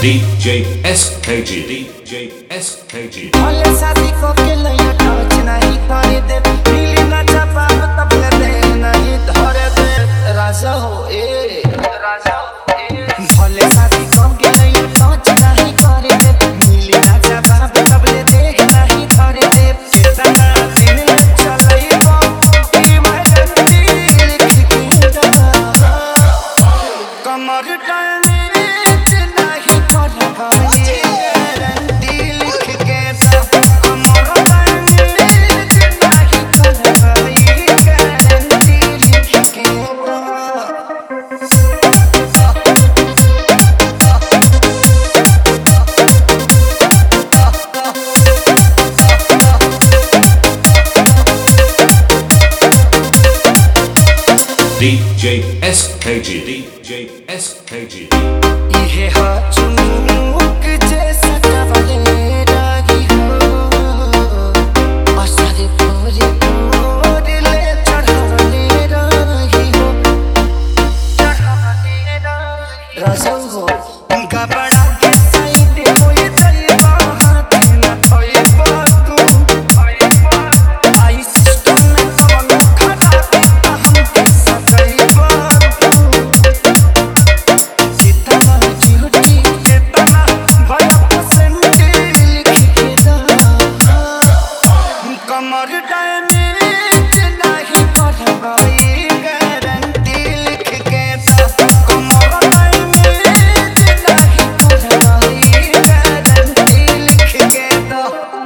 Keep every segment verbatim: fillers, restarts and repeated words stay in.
D J S K G, D J S K G। भले शादी को के लइया टच नहीं करे दे, मिली ना जवाब तब ले दे नहीं धरे दे। राजा हो ए राजा हो ए, भले शादी को के लइया टच नहीं करे दे, मिली ना जवाब तब ले दे नहीं धरे दे। कितना दिन चलई बो की मेहंदी लिख के दा, कमर टाइम नहीं करवाई D J S K G, D J S K G। ये हाथ चुमुक जैसा कवले रागी हो, आसारे पूरे पूरे ले चढ़ावले रागी हो, चढ़ावले रागी राजा हो। उनका बड़ा के साइड होए तेरे बात न होए बातू, आई सिस्टम में कवन खड़ा पे हम कैसा गई बातू। जितना झूठी जितना भला पसंद लिख के दा, कमर डैमेज नहीं करवाई गारंटी लिख के दा, कमर डैमेज नहीं करवाई गारंटी लिख के दा।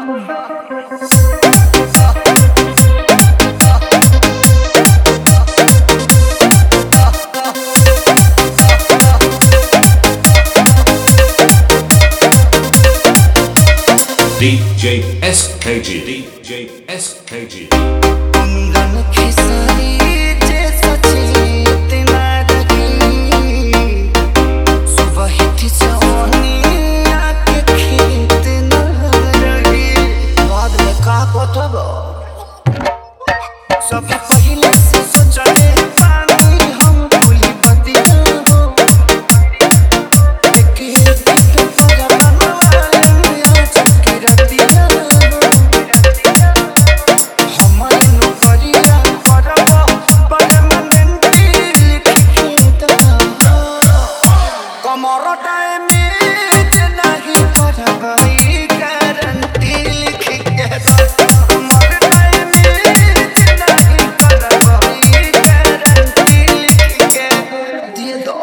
D J S K G, D J S K G। अंगन खेसारी जैसा चेतना रही, सुबह थी जवानी आके खेत न रही। बाद में का बताबो, सब पहले से सोचले पानी हम भूली बतिया हो, एक एक पर बनवाले मिया चक्करतिया हो। हमारे नौकरिया करबो परमानेंट लिख के दा, कमर डैमेज नहीं करवाई गारंटी लिख के दा, कमर डैमेज नहीं करवाई गारंटी लिख के दे दो।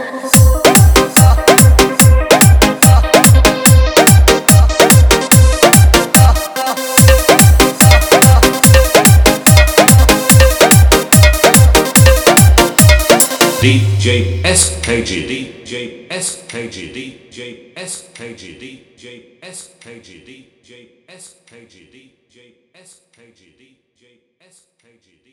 D J S K G, D J S K G, D J S K G, D J S K G, D J S K G, D J S K G, D J S K G, D